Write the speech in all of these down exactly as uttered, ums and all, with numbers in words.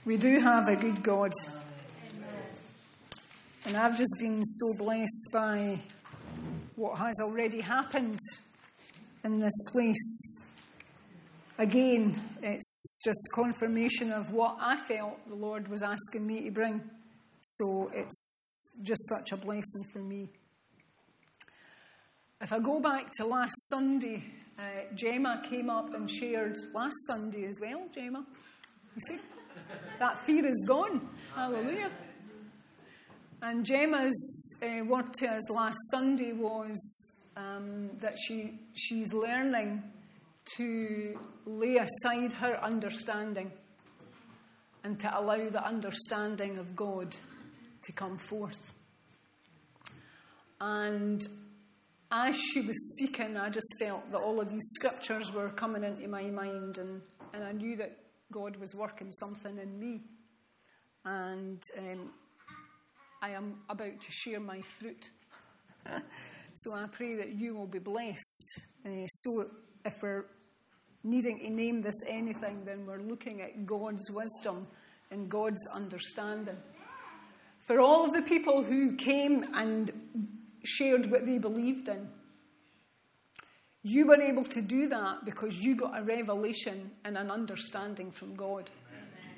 We do have a good God. And I've just been so blessed by what has already happened in this place. Again, it's just confirmation of what I felt the Lord was asking me to bring. So it's just such a blessing for me. If I go back to last Sunday, uh, Gemma came up and shared last Sunday as well, Gemma. You see? That fear is gone. Hallelujah. And Gemma's uh, word to us last Sunday was um, that she she's learning to lay aside her understanding and to allow the understanding of God to come forth. And as she was speaking, I just felt that all of these scriptures were coming into my mind, and, and I knew that God was working something in me. And um, I am about to share my fruit. So I pray that you will be blessed. Uh, so if we're needing to name this anything, then we're looking at God's wisdom and God's understanding. For all of the people who came and shared what they believed in, you were able to do that because you got a revelation and an understanding from God. Amen.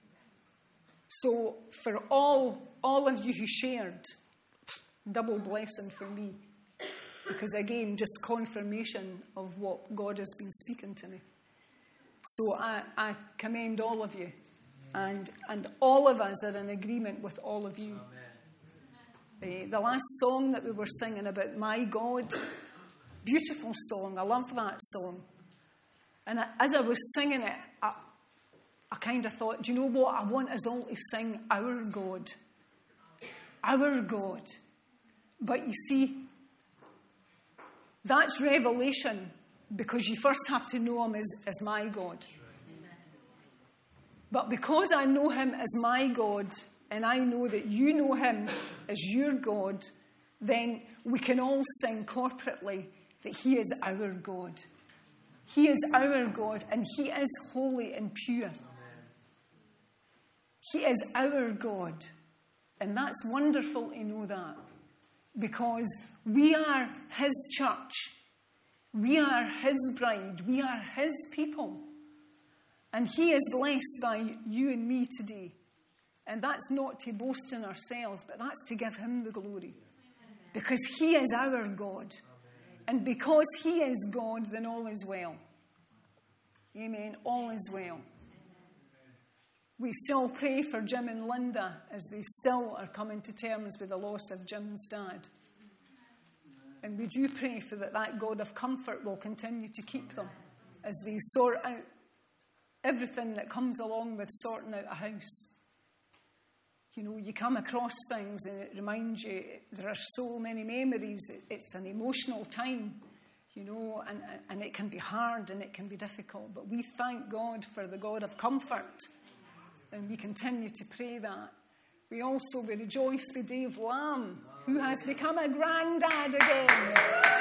So for all, all of you who shared, double blessing for me. Because again, just confirmation of what God has been speaking to me. So I, I commend all of you. And, and all of us are in agreement with all of you. Uh, the last song that we were singing about My God, beautiful song. I love that song. And I, as I was singing it, I, I kind of thought, do you know what? I want us all to sing Our God. Our God. But you see, that's revelation because you first have to know him as, as my God. But because I know him as my God, and I know that you know him as your God, then we can all sing corporately that he is our God. He is our God, and he is holy and pure. Amen. He is our God. And that's wonderful to know that. Because we are his church. We are his bride. We are his people. And he is blessed by you and me today. And that's not to boast in ourselves, but that's to give him the glory. Because he is our God. And because he is God, then all is well. Amen. All is well. We still pray for Jim and Linda as they still are coming to terms with the loss of Jim's dad. And we do pray for that that God of comfort will continue to keep them as they sort out everything that comes along with sorting out a house. You know, you come across things and it reminds you, there are so many memories. It's an emotional time, you know, and, and it can be hard and it can be difficult. But we thank God for the God of comfort. And we continue to pray that. We also we rejoice with Dave Lamb, who has become a granddad again.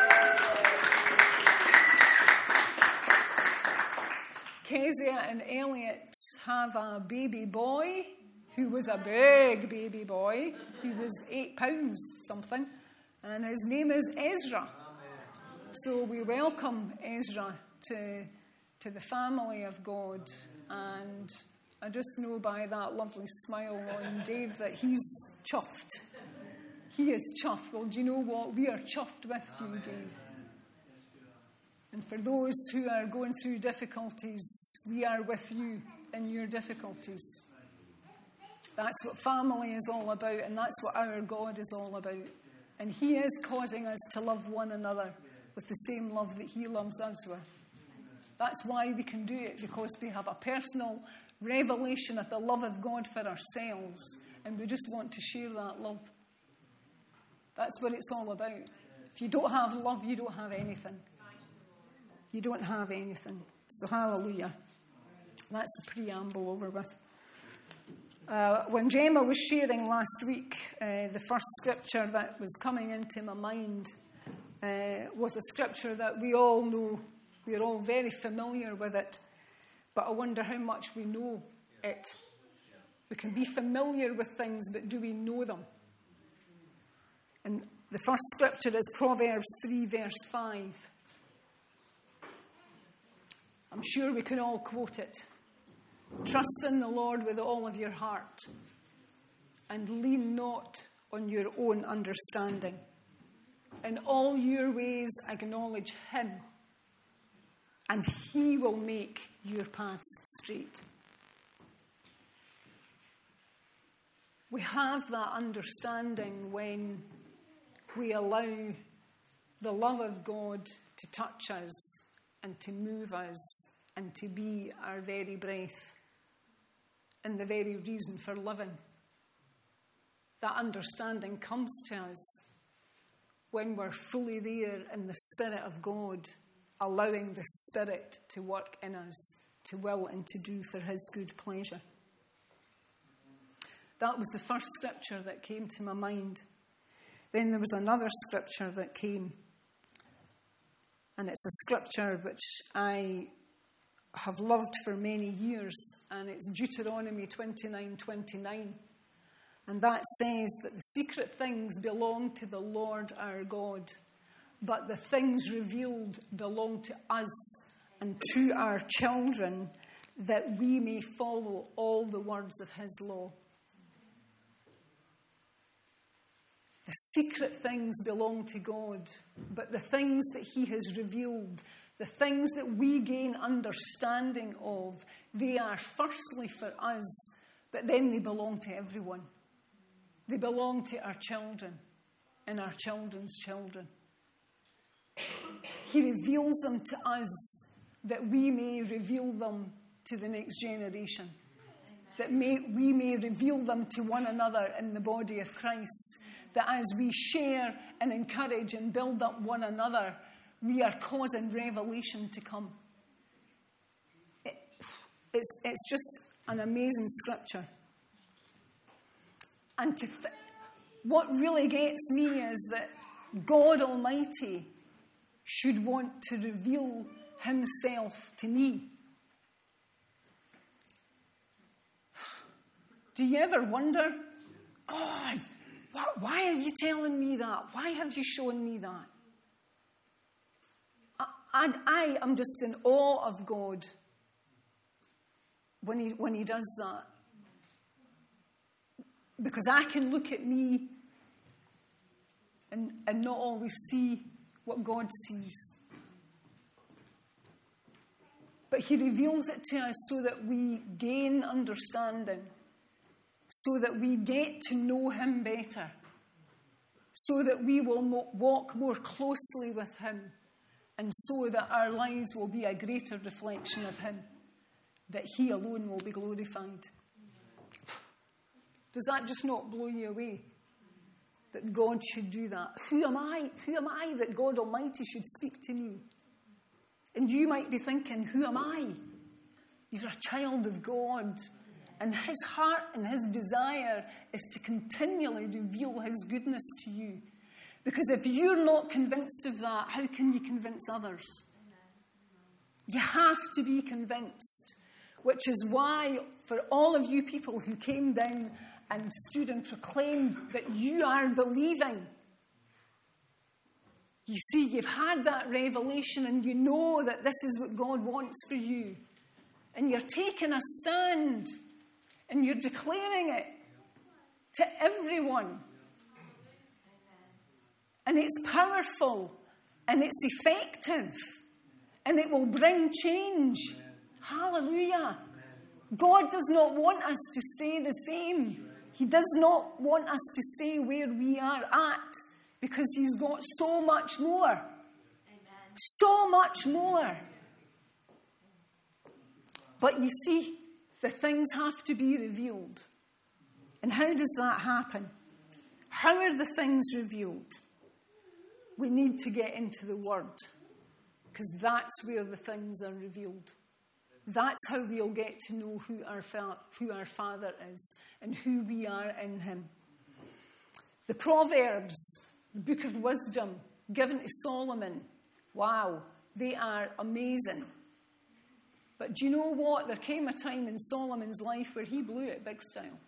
Kezia and Elliot have a baby boy who was a big baby boy. He was eight pounds something. And his name is Ezra. So we welcome Ezra to, to the family of God. And I just know by that lovely smile on Dave that he's chuffed. He is chuffed. Well, do you know what? We are chuffed with you, Dave. And for those who are going through difficulties, we are with you in your difficulties. That's what family is all about, and that's what our God is all about. And he is causing us to love one another with the same love that he loves us with. That's why we can do it, because we have a personal revelation of the love of God for ourselves, and we just want to share that love. That's what it's all about. If you don't have love, you don't have anything. You don't have anything. So hallelujah. That's the preamble over with. Uh, when Gemma was sharing last week, uh, the first scripture that was coming into my mind uh, was a scripture that we all know. We're all very familiar with it. But I wonder how much we know it. We can be familiar with things, but do we know them? And the first scripture is Proverbs three, verse five. I'm sure we can all quote it. Trust in the Lord with all of your heart, and lean not on your own understanding. In all your ways acknowledge him, and he will make your paths straight. We have that understanding when we allow the love of God to touch us and to move us and to be our very breath and the very reason for living. That understanding comes to us when we're fully there in the Spirit of God, allowing the Spirit to work in us, to will and to do for his good pleasure. That was the first scripture that came to my mind. Then there was another scripture that came, and it's a scripture which I have loved for many years, and it's Deuteronomy twenty-nine twenty-nine. And that says that the secret things belong to the Lord our God, but the things revealed belong to us and to our children, that we may follow all the words of his law. The secret things belong to God, but the things that he has revealed, the things that we gain understanding of, they are firstly for us, but then they belong to everyone. They belong to our children and our children's children. He reveals them to us that we may reveal them to the next generation, that may, we may reveal them to one another in the body of Christ. That as we share and encourage and build up one another, we are causing revelation to come. It, it's, it's just an amazing scripture. And to th- what really gets me is that God Almighty should want to reveal himself to me. Do you ever wonder, God, why are you telling me that? Why have you shown me that? And I am just in awe of God when he, when he does that. Because I can look at me and, and not always see what God sees. But he reveals it to us so that we gain understanding, so that we get to know him better, so that we will mo- walk more closely with him, and so that our lives will be a greater reflection of him, that he alone will be glorified. Does that just not blow you away? That God should do that? Who am I? Who am I that God Almighty should speak to me? And you might be thinking, who am I? You're a child of God. And his heart and his desire is to continually reveal his goodness to you. Because if you're not convinced of that, how can you convince others? You have to be convinced. Which is why, for all of you people who came down and stood and proclaimed that you are believing, you see, you've had that revelation and you know that this is what God wants for you. And you're taking a stand and you're declaring it to everyone. And it's powerful and it's effective and it will bring change. Hallelujah. God does not want us to stay the same. He does not want us to stay where we are at, because he's got so much more. Amen. So much more. But you see, the things have to be revealed. And how does that happen? How are the things revealed? We need to get into the Word, because that's where the things are revealed. That's how we'll get to know who our, fa- who our Father is and who we are in him. The Proverbs, the book of wisdom given to Solomon, wow, they are amazing. But do you know what? There came a time in Solomon's life where he blew it big style.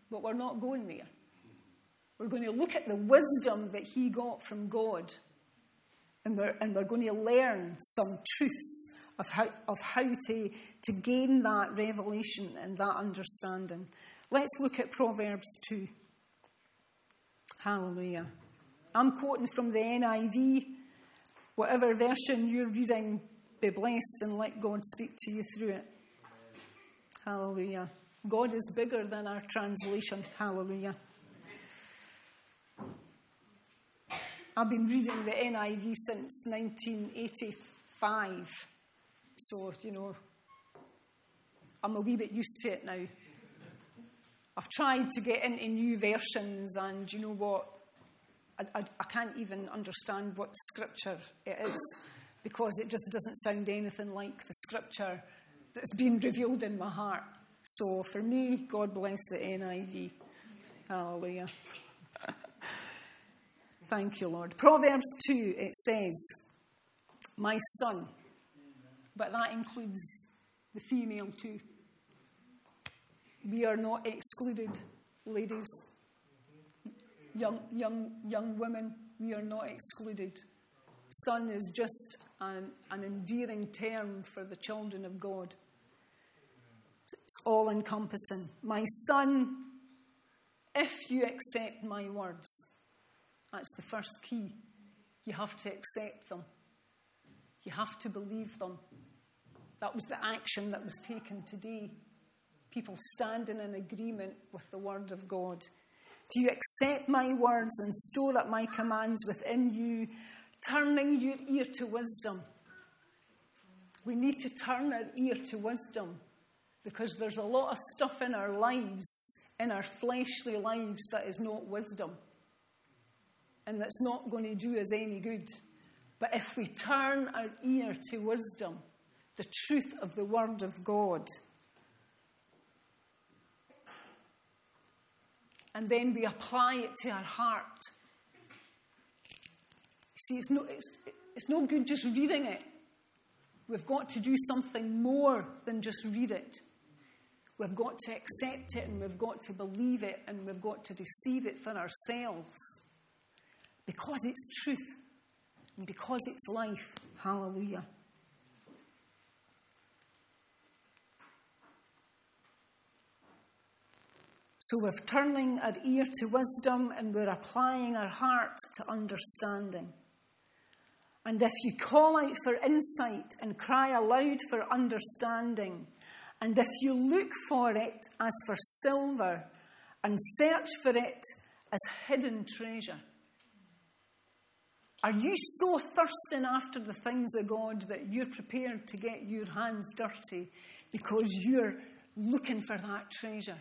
But we're not going there. We're going to look at the wisdom that he got from God. And we're, and we're going to learn some truths of how, of how to, to gain that revelation and that understanding. Let's look at Proverbs two. Hallelujah. I'm quoting from the N I V. Whatever version you're reading, be blessed and let God speak to you through it. Hallelujah. God is bigger than our translation. Hallelujah. I've been reading the N I V since nineteen eighty-five. So, you know, I'm a wee bit used to it now. I've tried to get into new versions, and you know what? I, I, I can't even understand what scripture it is, because it just doesn't sound anything like the scripture that's been revealed in my heart. So for me, God bless the N I V. Hallelujah. Thank you, Lord. Proverbs two, it says, my son. But that includes the female too. We are not excluded, ladies. Young, young, young women, we are not excluded. Son is just an, an endearing term for the children of God. It's all-encompassing. My son, if you accept my words, that's the first key. You have to accept them. You have to believe them. That was the action that was taken today. People standing in agreement with the word of God. Do you accept my words and store up my commands within you, turning your ear to wisdom? We need to turn our ear to wisdom, because there's a lot of stuff in our lives, in our fleshly lives, that is not wisdom. And that's not going to do us any good. But if we turn our ear to wisdom, the truth of the word of God, and then we apply it to our heart. You see, it's no, it's, it's no good just reading it. We've got to do something more than just read it. We've got to accept it, and we've got to believe it, and we've got to receive it for ourselves. Because it's truth, and because it's life. Hallelujah. So we're turning our ear to wisdom, and we're applying our heart to understanding. And if you call out for insight and cry aloud for understanding, and if you look for it as for silver and search for it as hidden treasure. Are you so thirsting after the things of God that you're prepared to get your hands dirty because you're looking for that treasure?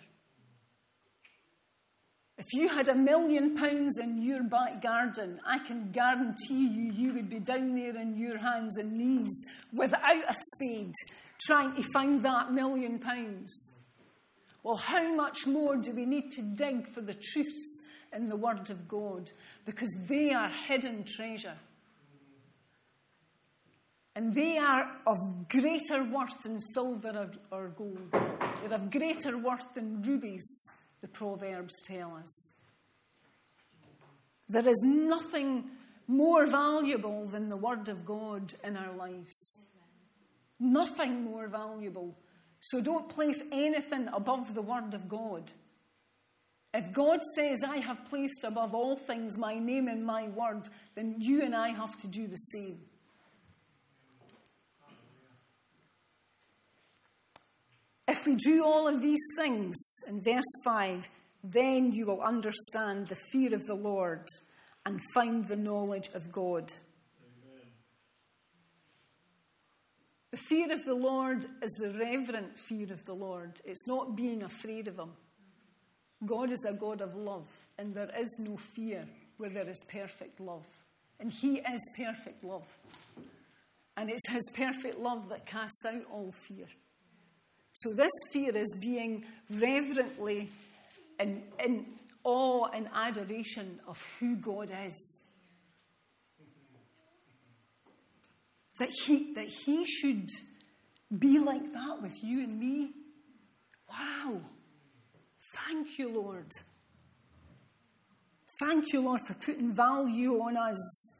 If you had a million pounds in your back garden, I can guarantee you, you would be down there on your hands and knees without a spade trying to find that million pounds. Well, how much more do we need to dig for the truths in the Word of God? Because they are hidden treasure. And they are of greater worth than silver or gold. They're of greater worth than rubies, the Proverbs tell us. There is nothing more valuable than the Word of God in our lives. Nothing more valuable. So don't place anything above the Word of God. If God says, I have placed above all things my name and my word, then you and I have to do the same. If we do all of these things, in verse five, then you will understand the fear of the Lord and find the knowledge of God. Amen. The fear of the Lord is the reverent fear of the Lord. It's not being afraid of him. God is a God of love, and there is no fear where there is perfect love. And he is perfect love. And it's his perfect love that casts out all fear. So this fear is being reverently in, in awe and adoration of who God is. That he, that he should be like that with you and me. Wow. Thank you, Lord. Thank you, Lord, for putting value on us.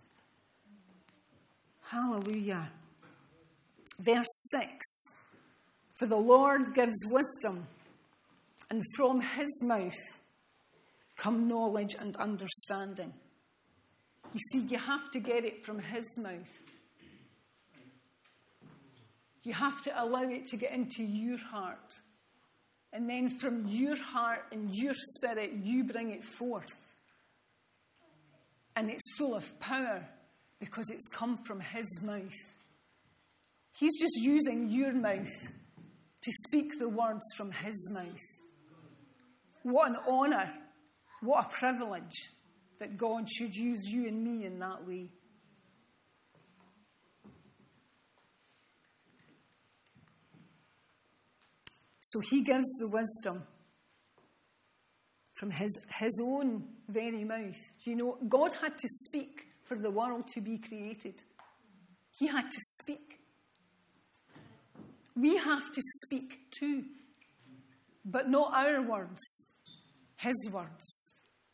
Hallelujah. Verse six. For the Lord gives wisdom, and from his mouth come knowledge and understanding. You see, you have to get it from his mouth. You have to allow it to get into your heart. And then from your heart and your spirit, you bring it forth. And it's full of power because it's come from his mouth. He's just using your mouth to speak the words from his mouth. What an honour, what a privilege that God should use you and me in that way. So he gives the wisdom from his, his own very mouth. You know, God had to speak for the world to be created. He had to speak. We have to speak too. But not our words, his words.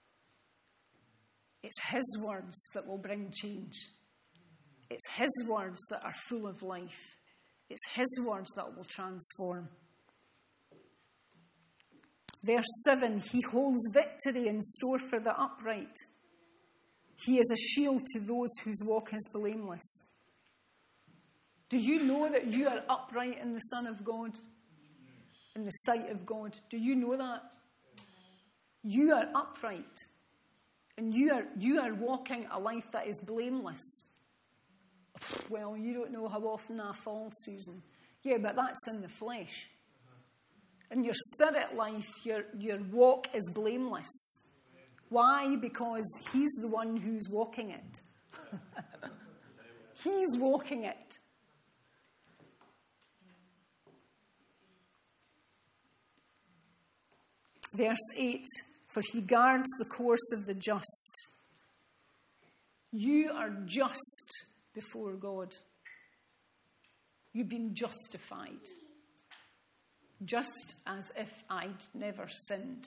It's his words that will bring change. It's his words that are full of life. It's his words that will transform. Verse seven, he holds victory in store for the upright. He is a shield to those whose walk is blameless. Do you know that you are upright in the Son of God? In the sight of God? Do you know that? You are upright. And you are, you are walking a life that is blameless. Well, you don't know how often I fall, Susan. Yeah, but that's in the flesh. In your spirit life, your, your walk is blameless. Why? Because he's the one who's walking it. He's walking it. Verse eight, for he guards the course of the just. You are just before God. You've been justified. Just as if I'd never sinned.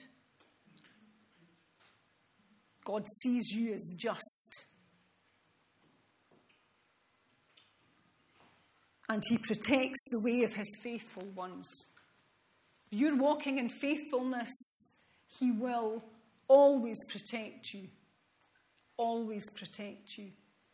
God sees you as just. And he protects the way of his faithful ones. If you're walking in faithfulness, he will always protect you. Always protect you.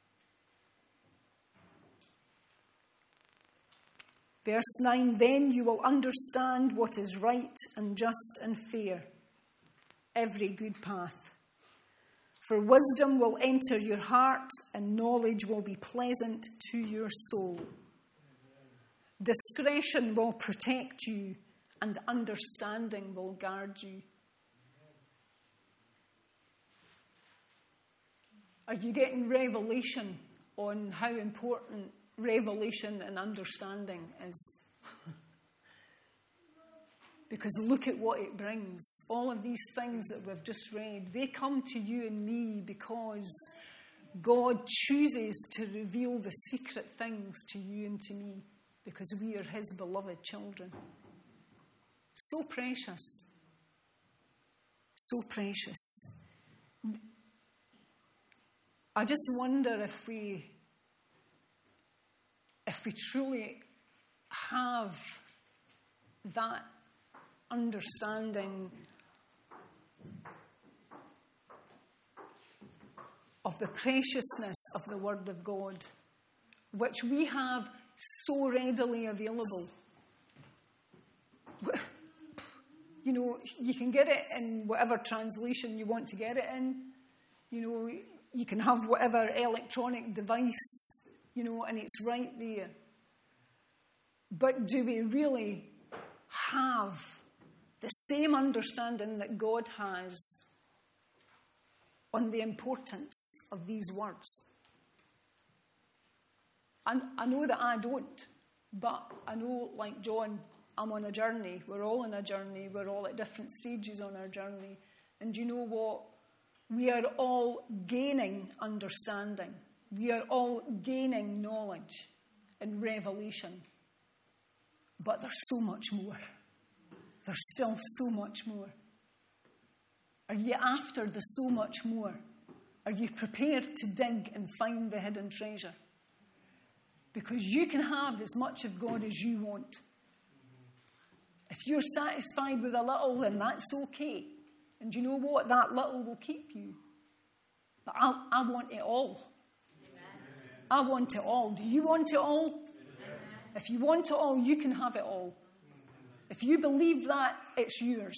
Verse nine, then you will understand what is right and just and fair, every good path. For wisdom will enter your heart and knowledge will be pleasant to your soul. Discretion will protect you and understanding will guard you. Are you getting revelation on how important revelation and understanding is? Because look at what it brings. All of these things that we've just read, they come to you and me because God chooses to reveal the secret things to you and to me because we are his beloved children. So precious. So precious. I just wonder if we if we truly have that understanding of the preciousness of the Word of God, which we have so readily available. You know, you can get it in whatever translation you want to get it in. You know, you can have whatever electronic device, you know, and it's right there. But do we really have the same understanding that God has on the importance of these words? And I know that I don't, but I know, like John, I'm on a journey. We're all on a journey. We're all at different stages on our journey. And you know what? We are all gaining understanding. We are all gaining knowledge and revelation. But there's so much more. There's still so much more. Are you after the so much more? Are you prepared to dig and find the hidden treasure? Because you can have as much of God as you want. If you're satisfied with a little, then that's okay. And you know what? That little will keep you. But I, I want it all. Amen. I want it all. Do you want it all? Amen. If you want it all, you can have it all. If you believe that, it's yours.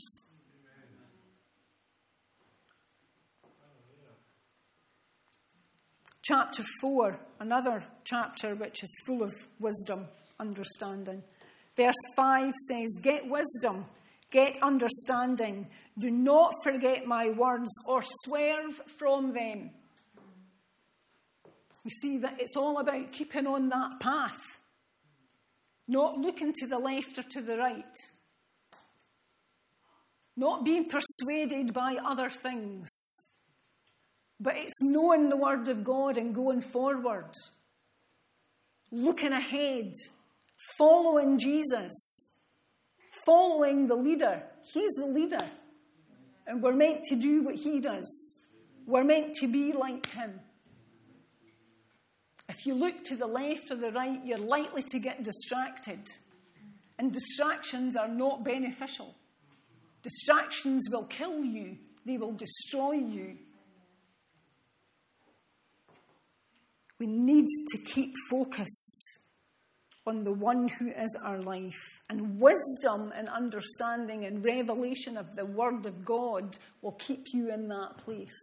Chapter four, another chapter which is full of wisdom, understanding. Verse five says, get wisdom, get understanding. Do not forget my words or swerve from them. You see, that it's all about keeping on that path. Not looking to the left or to the right. Not being persuaded by other things. But it's knowing the word of God and going forward. Looking ahead. Following Jesus. Following the leader. He's the leader. And we're meant to do what he does. We're meant to be like him. If you look to the left or the right, you're likely to get distracted. And distractions are not beneficial. Distractions will kill you. They will destroy you. We need to keep focused on the one who is our life. And wisdom and understanding and revelation of the Word of God will keep you in that place.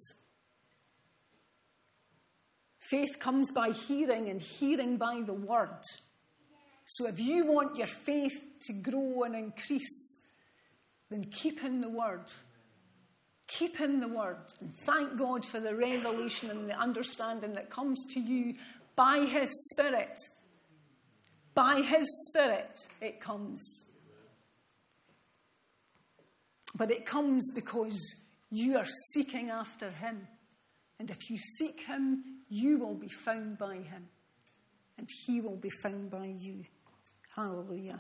Faith comes by hearing, and hearing by the Word. So if you want your faith to grow and increase, then keep in the Word. Keep in the Word. And thank God for the revelation and the understanding that comes to you by His Spirit. By His Spirit it comes. But it comes because you are seeking after Him. And if you seek Him, you will be found by Him. And He will be found by you. Hallelujah.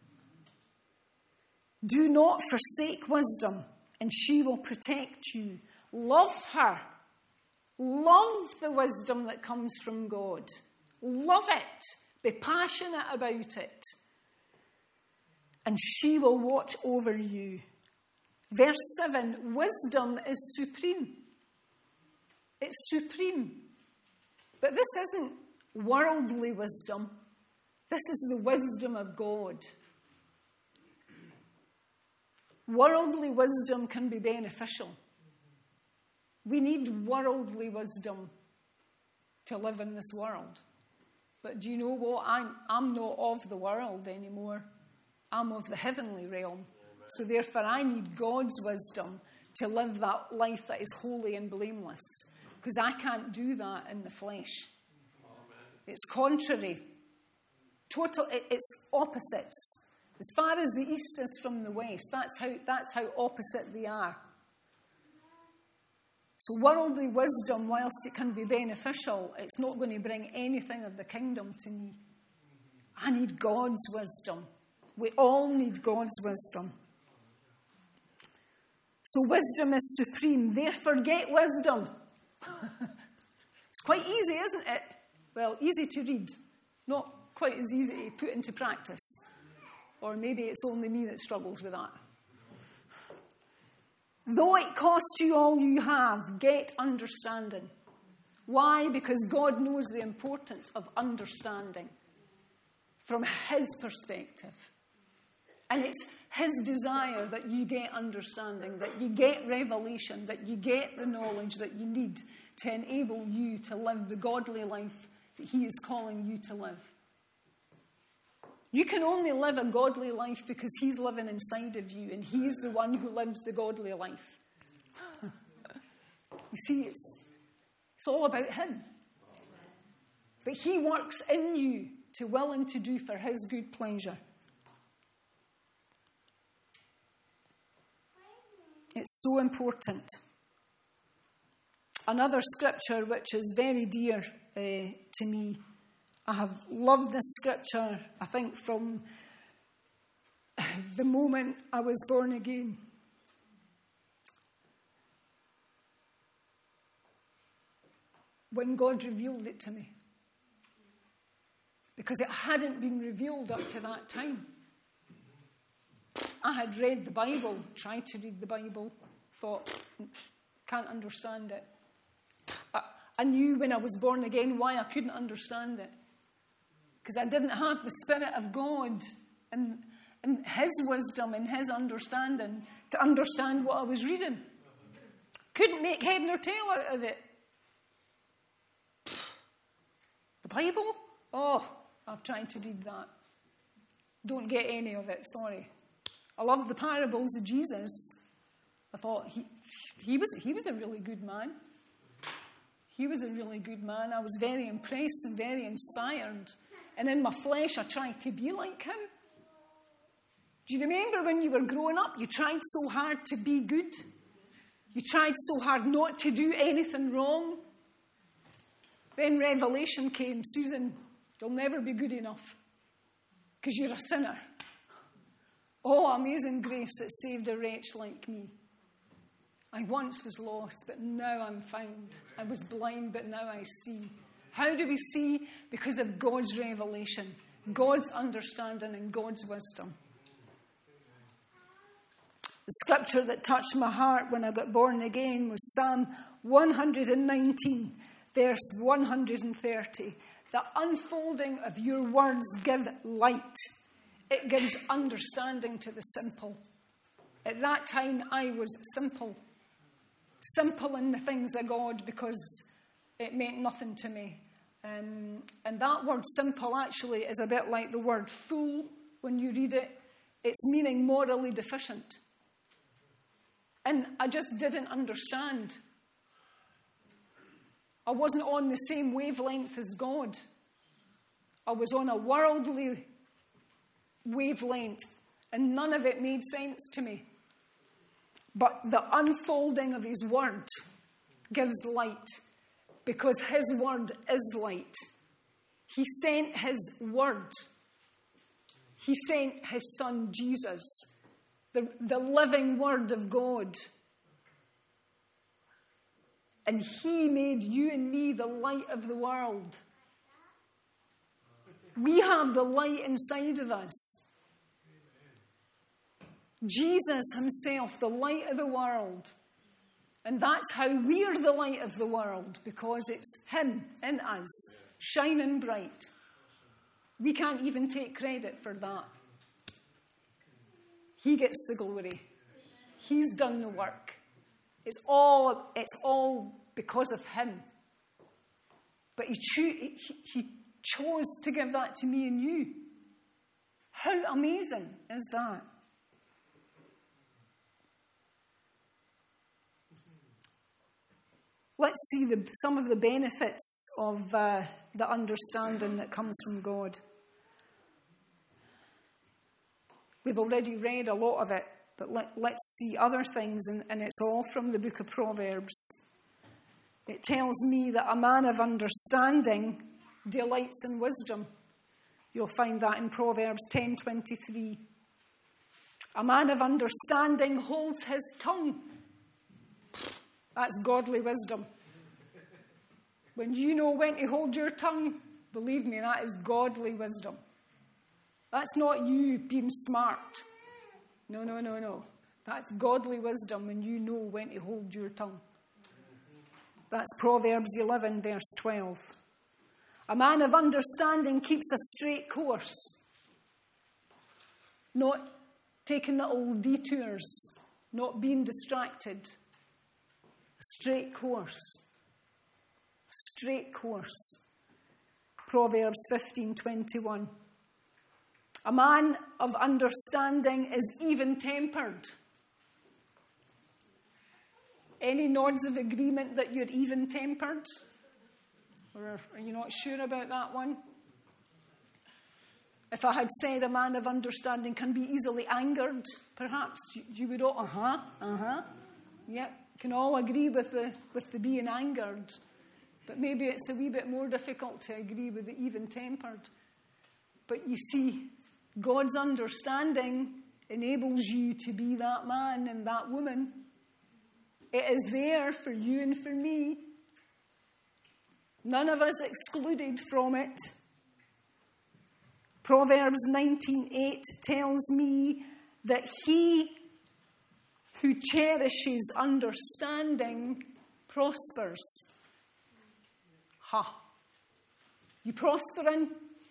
Do not forsake wisdom, and she will protect you. Love her. Love the wisdom that comes from God. Love it. Be passionate about it. And she will watch over you. Verse seven, wisdom is supreme. It's supreme. But this isn't worldly wisdom. This is the wisdom of God. Worldly wisdom can be beneficial. We need worldly wisdom to live in this world. But do you know what? I'm, I'm not of the world anymore. I'm of the heavenly realm. So therefore I need God's wisdom to live that life that is holy and blameless. Because I can't do that in the flesh. It's contrary. Total, it, it's opposites. As far as the east is from the west, that's how, that's how opposite they are. So worldly wisdom, whilst it can be beneficial, it's not going to bring anything of the kingdom to me. I need God's wisdom. We all need God's wisdom. So wisdom is supreme. Therefore, get wisdom. It's quite easy, isn't it? Well, easy to read. Not quite as easy to put into practice. Or maybe it's only me that struggles with that. Though it costs you all you have, get understanding. Why? Because God knows the importance of understanding from His perspective. And it's His desire that you get understanding, that you get revelation, that you get the knowledge that you need to enable you to live the godly life that He is calling you to live. You can only live a godly life because He's living inside of you, and He's the one who lives the godly life. You see, it's, it's all about Him. But He works in you to will and to do for His good pleasure. It's so important. Another scripture which is very dear uh, to me. I have loved this scripture, I think, from the moment I was born again. when God revealed it to me. Because it hadn't been revealed up to that time. I had read the Bible, tried to read the Bible, thought, can't understand it. I, I knew when I was born again why I couldn't understand it. Because I didn't have the Spirit of God and, and His wisdom and His understanding to understand what I was reading. Couldn't make head nor tail out of it. The Bible? Oh, I've tried to read that. Don't get any of it, sorry. I love the parables of Jesus. I thought he, he, was, he was a really good man. He was a really good man. I was very impressed and very inspired. And in my flesh, I tried to be like him. Do you remember when you were growing up, you tried so hard to be good? You tried so hard not to do anything wrong? Then revelation came, Susan, you'll never be good enough because you're a sinner. Oh, amazing grace that saved a wretch like me. I once was lost, but now I'm found. I was blind, but now I see. How do we see? Because of God's revelation, God's understanding, and God's wisdom. The scripture that touched my heart when I got born again was Psalm one nineteen, verse one thirty. The unfolding of your words give light. It gives understanding to the simple. At that time, I was simple. Simple in the things of God because it meant nothing to me. Um, and that word simple actually is a bit like the word fool when you read it. It's meaning morally deficient. And I just didn't understand. I wasn't on the same wavelength as God. I was on a worldly wavelength, and none of it made sense to me. But the unfolding of His word gives light, because His word is light. He sent His word. He sent His Son Jesus, the, the living word of God. And He made you and me the light of the world. We have the light inside of us. Jesus Himself, the light of the world. And that's how we're the light of the world, because it's Him in us, shining bright. We can't even take credit for that. He gets the glory. He's done the work. It's all, it's all because of Him. But he, cho- he, he chose to give that to me and you. How amazing is that? Let's see the, some of the benefits of uh, the understanding that comes from God. We've already read a lot of it, but let, let's see other things, and, and it's all from the book of Proverbs. It tells me that a man of understanding delights in wisdom. You'll find that in Proverbs ten twenty-three. A man of understanding holds his tongue. That's godly wisdom. When you know when to hold your tongue, believe me, that is godly wisdom. That's not you being smart. No, no, no, no. That's godly wisdom when you know when to hold your tongue. That's Proverbs eleven, verse twelve. A man of understanding keeps a straight course, not taking little detours, not being distracted. A straight course. A straight course. Proverbs fifteen twenty-one. A man of understanding is even-tempered. Any nods of agreement that you're even-tempered? Or are you not sure about that one? If I had said a man of understanding can be easily angered, perhaps you would all, uh-huh, uh-huh. Yep, can all agree with the, with the being angered. But maybe it's a wee bit more difficult to agree with the even-tempered. But you see, God's understanding enables you to be that man and that woman. It is there for you and for me. None of us excluded from it. Proverbs nineteen eight tells me that he who cherishes understanding prospers. Ha! You prospering?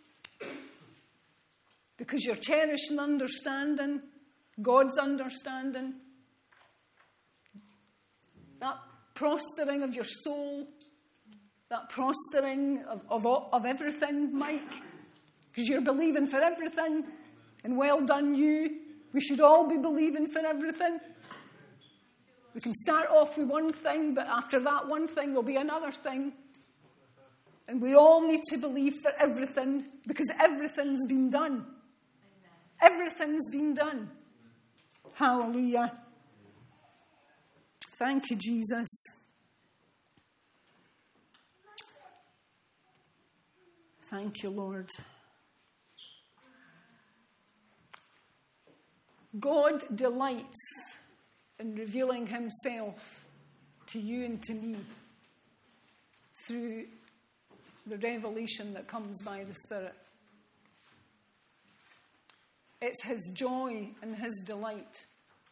Because you're cherishing understanding, God's understanding. That prospering of your soul, that prospering of, of, of everything, Mike, because you're believing for everything, and well done you. We should all be believing for everything. We can start off with one thing, but after that one thing there'll be another thing. And we all need to believe for everything, because everything's been done. Everything's been done. Hallelujah. Thank you, Jesus. Thank you, Lord. God delights in revealing himself to you and to me through the revelation that comes by the Spirit. It's his joy and his delight.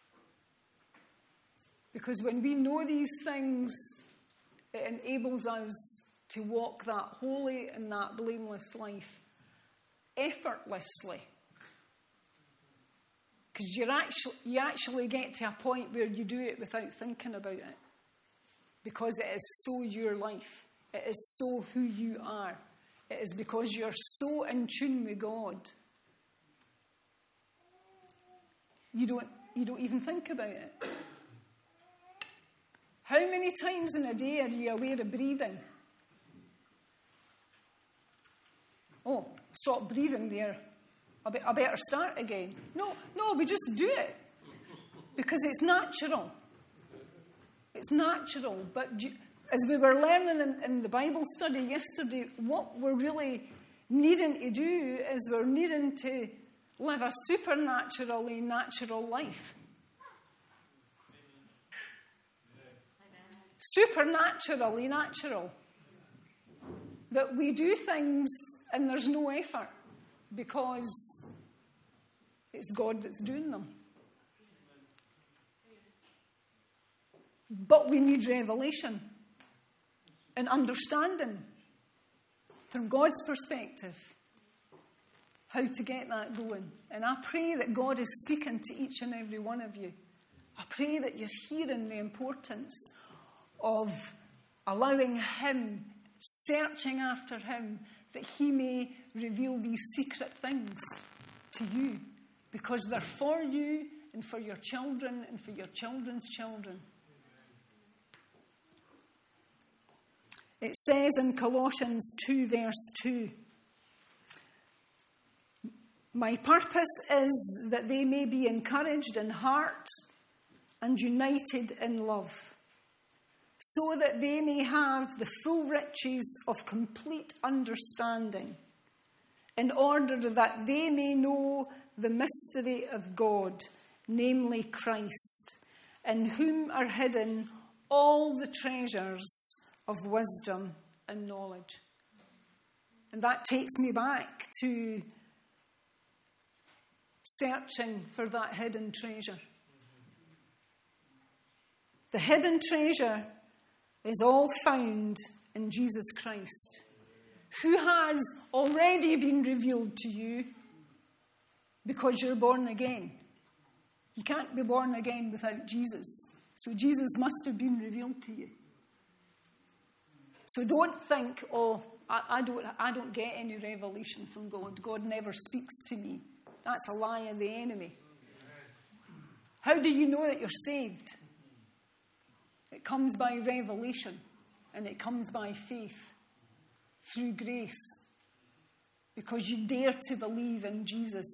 Because when we know these things, it enables us to walk that holy and that blameless life effortlessly. Because you're actually, you actually get to a point where you do it without thinking about it. Because it is so your life. It is so who you are. It is because you're so in tune with God. You don't, you don't even think about it. How many times in a day are you aware of breathing? Oh, stop breathing there. I, be, I better start again. No, no, we just do it. Because it's natural. It's natural. But you, as we were learning in, in the Bible study yesterday, what we're really needing to do is we're needing to live a supernaturally natural life. Supernaturally natural. That we do things and there's no effort because it's God that's doing them. But we need revelation and understanding from God's perspective how to get that going. And I pray that God is speaking to each and every one of you. I pray that you're hearing the importance of allowing him, searching after him, that he may reveal these secret things to you, because they're for you and for your children and for your children's children. It says in Colossians two, verse two, "My purpose is that they may be encouraged in heart and united in love, so that they may have the full riches of complete understanding, in order that they may know the mystery of God, namely Christ, in whom are hidden all the treasures of wisdom and knowledge." And that takes me back to searching for that hidden treasure. The hidden treasure is all found in Jesus Christ, who has already been revealed to you because you're born again. You can't be born again without Jesus. So Jesus must have been revealed to you. So don't think, oh, I, I don't, I don't get any revelation from God. God never speaks to me. That's a lie of the enemy. How do you know that you're saved? It comes by revelation, and it comes by faith, through grace, because you dare to believe in Jesus.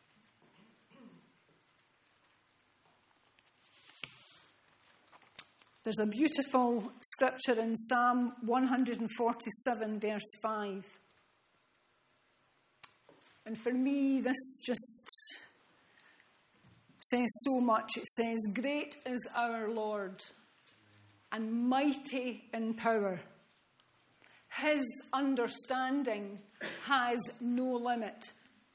There's a beautiful scripture in Psalm one forty-seven, verse five. And for me, this just says so much. It says, "Great is our Lord, and mighty in power. his understanding has no limit.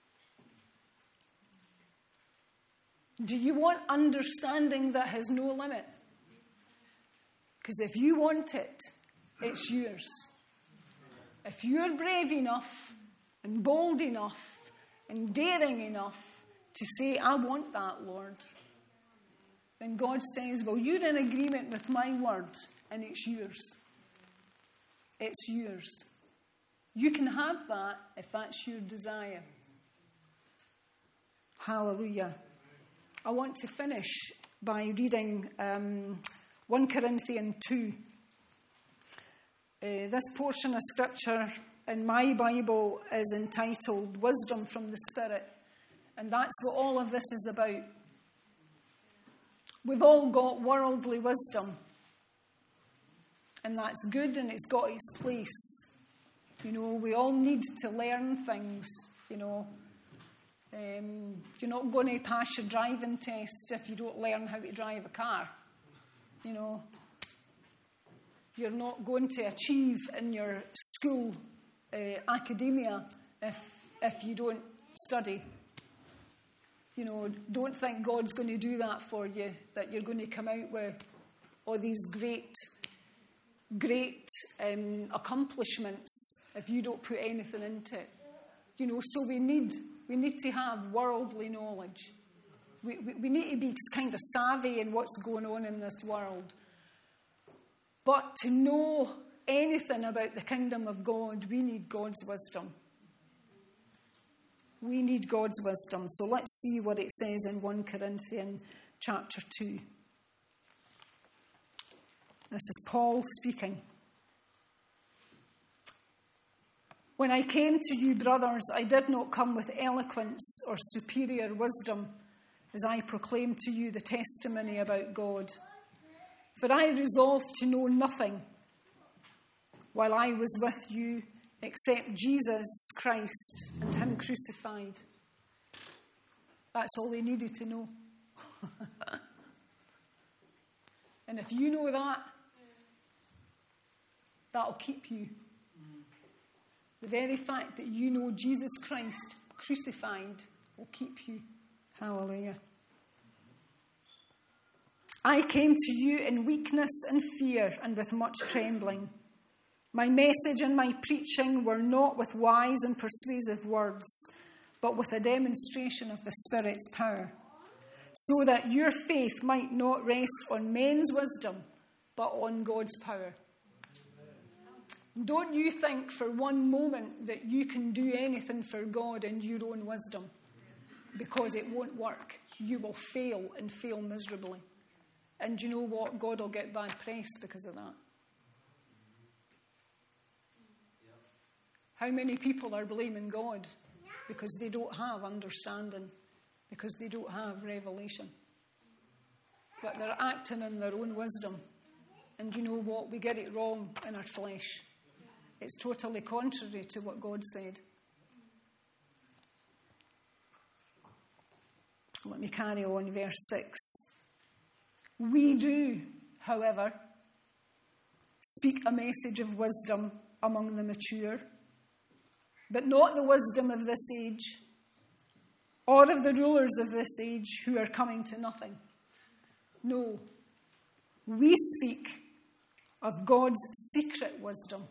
Do you want understanding that has no limit? Because if you want it, it's yours. If you're brave enough and bold enough and daring enough to say, I want that, Lord, then God says, well, you're in agreement with my word, and it's yours. It's yours. You can have that if that's your desire. Hallelujah. I want to finish by reading um, First Corinthians two. Uh, this portion of scripture in my Bible is entitled Wisdom from the Spirit. And that's what all of this is about. We've all got worldly wisdom. And that's good, and it's got its place. You know, we all need to learn things, you know. Um, you're not going to pass your driving test if you don't learn how to drive a car. You know. You're not going to achieve in your school uh, academia if if you don't study. You know, don't think God's going to do that for you, that you're going to come out with all these great, great um, accomplishments if you don't put anything into it. You know, so we need we need to have worldly knowledge. We, we, we need to be kind of savvy in what's going on in this world. But to know anything about the kingdom of God, we need God's wisdom. We need God's wisdom. So let's see what it says in First Corinthians chapter two. This is Paul speaking. When I came to you, brothers, I did not come with eloquence or superior wisdom as I proclaimed to you the testimony about God. For I resolved to know nothing while I was with you except Jesus Christ and him crucified. That's all they needed to know. And if you know that, that'll keep you. The very fact that you know Jesus Christ crucified will keep you. Hallelujah. I came to you in weakness and fear and with much trembling. My message and my preaching were not with wise and persuasive words, but with a demonstration of the Spirit's power, so that your faith might not rest on men's wisdom, but on God's power. Don't you think for one moment that you can do anything for God in your own wisdom, because it won't work. You will fail and fail miserably. And you know what? God will get bad press because of that. How many people are blaming God because they don't have understanding, because they don't have revelation? But they're acting in their own wisdom. And you know what? We get it wrong in our flesh. It's totally contrary to what God said. Let me carry on, verse six. We do, however, speak a message of wisdom among the mature, but not the wisdom of this age, or of the rulers of this age who are coming to nothing. No, we speak of God's secret wisdom.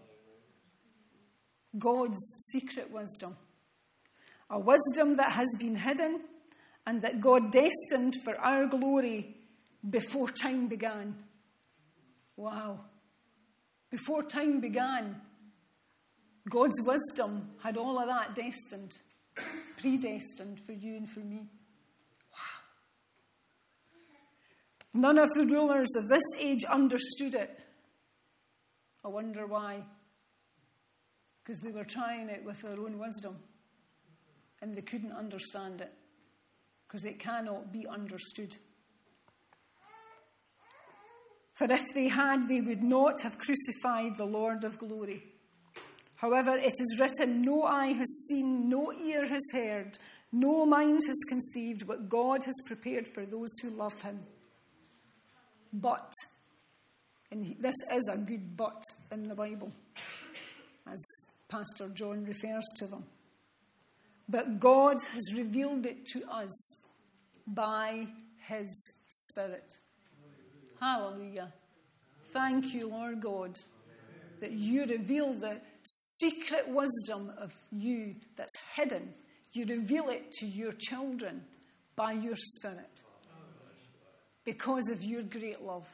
God's secret wisdom. A wisdom that has been hidden and that God destined for our glory before time began. Wow. Before time began, God's wisdom had all of that destined, predestined for you and for me. Wow. None of the rulers of this age understood it. I wonder why. Because they were trying it with their own wisdom. And they couldn't understand it. Because it cannot be understood. For if they had, they would not have crucified the Lord of glory. However, it is written, no eye has seen, no ear has heard, no mind has conceived what God has prepared for those who love him. But, and this is a good but in the Bible, as Pastor John refers to them. But God has revealed it to us by his Spirit. Hallelujah. Thank you, Lord God, that you reveal the secret wisdom of you that's hidden. You reveal it to your children by your Spirit because of your great love.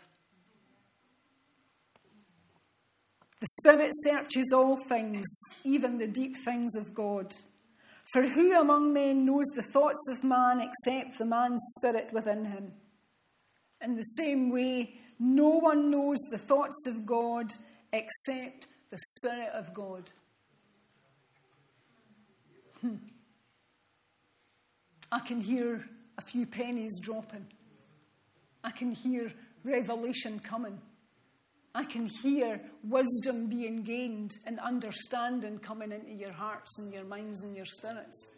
The Spirit searches all things, even the deep things of God. For who among men knows the thoughts of man except the man's spirit within him? In the same way, no one knows the thoughts of God except the Spirit of God. Hmm. I can hear a few pennies dropping. I can hear revelation coming. I can hear wisdom being gained and understanding coming into your hearts and your minds and your spirits.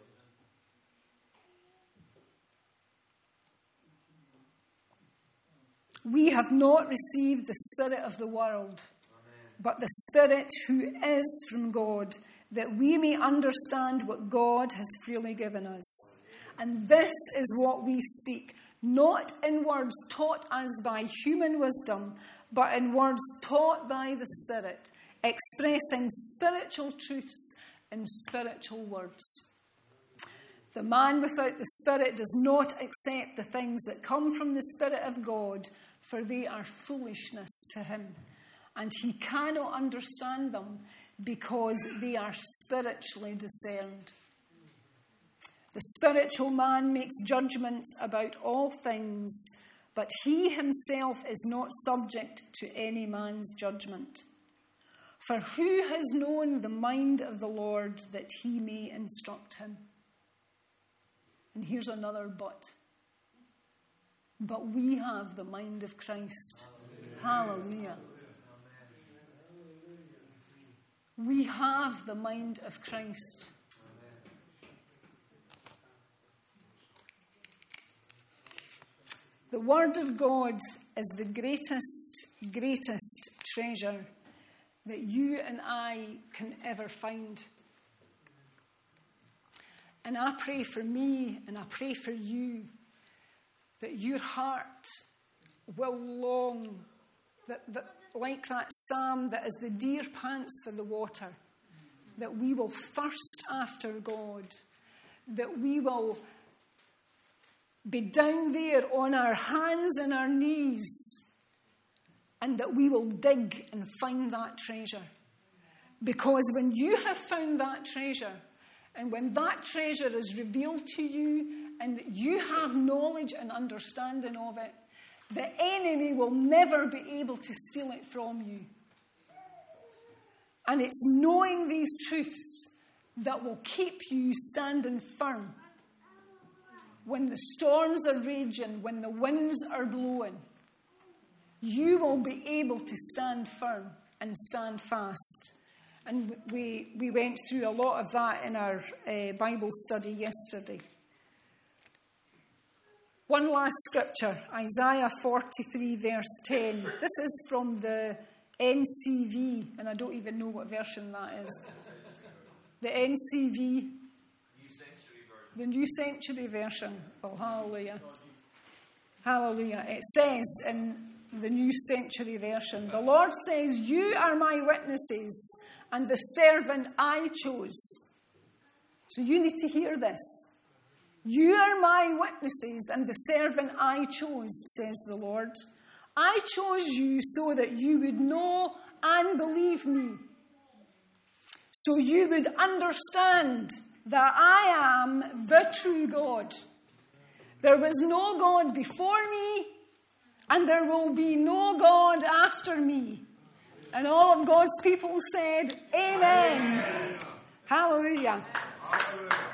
We have not received the spirit of the world, but the Spirit who is from God, that we may understand what God has freely given us. And this is what we speak, not in words taught us by human wisdom, but in words taught by the Spirit, expressing spiritual truths in spiritual words. The man without the Spirit does not accept the things that come from the Spirit of God, for they are foolishness to him, and he cannot understand them because they are spiritually discerned. The spiritual man makes judgments about all things, but he himself is not subject to any man's judgment. For who has known the mind of the Lord that he may instruct him? And here's another but. But we have the mind of Christ. Hallelujah. We have the mind of Christ. The Word of God is the greatest, greatest treasure that you and I can ever find. And I pray for me and I pray for you that your heart will long, that, that like that psalm that as the deer pants for the water, that we will thirst after God, that we will be down there on our hands and our knees, and that we will dig and find that treasure. Because when you have found that treasure, and when that treasure is revealed to you, and that you have knowledge and understanding of it, the enemy will never be able to steal it from you. And it's knowing these truths that will keep you standing firm. When the storms are raging, when the winds are blowing, you will be able to stand firm and stand fast. And we, we went through a lot of that in our uh, Bible study yesterday. One last scripture, Isaiah forty-three, verse ten. This is from the N C V, and I don't even know what version that is. The N C V, New Century Version. The New Century Version. Oh, hallelujah. Hallelujah. It says in the New Century Version, the Lord says, "You are my witnesses, and the servant I chose." So you need to hear this. "You are my witnesses and the servant I chose, says the Lord. I chose you so that you would know and believe me. So you would understand that I am the true God. There was no God before me, and there will be no God after me." And all of God's people said, Amen. Amen. Hallelujah. Hallelujah.